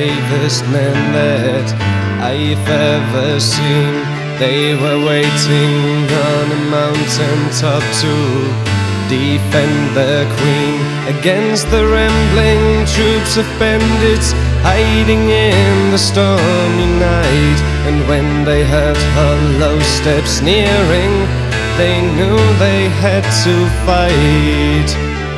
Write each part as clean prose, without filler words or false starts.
bravest men that I've ever seen. They were waiting on a mountain top to defend their queen against the rambling troops of bandits hiding in the stormy night. And when they heard hollow steps nearing, they knew they had to fight.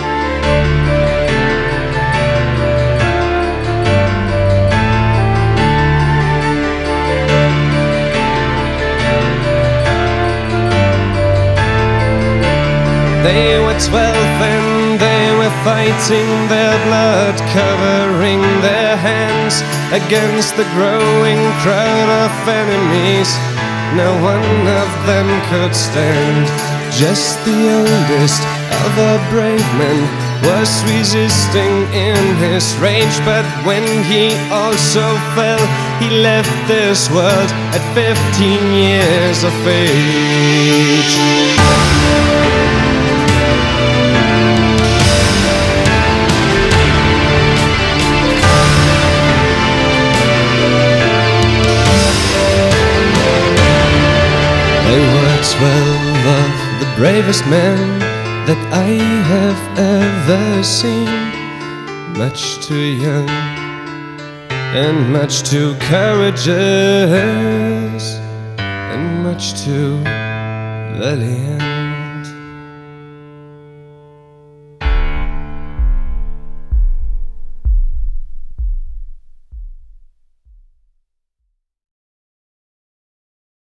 They were 12 and they were fighting, their blood covering their hands against the growing crowd of enemies. No one of them could stand. Just the oldest of our brave men was resisting in his rage, but when he also fell, he left this world at 15 years of age. They were 12 of the bravest men that I have ever seen, much too young and much too courageous and much too valiant.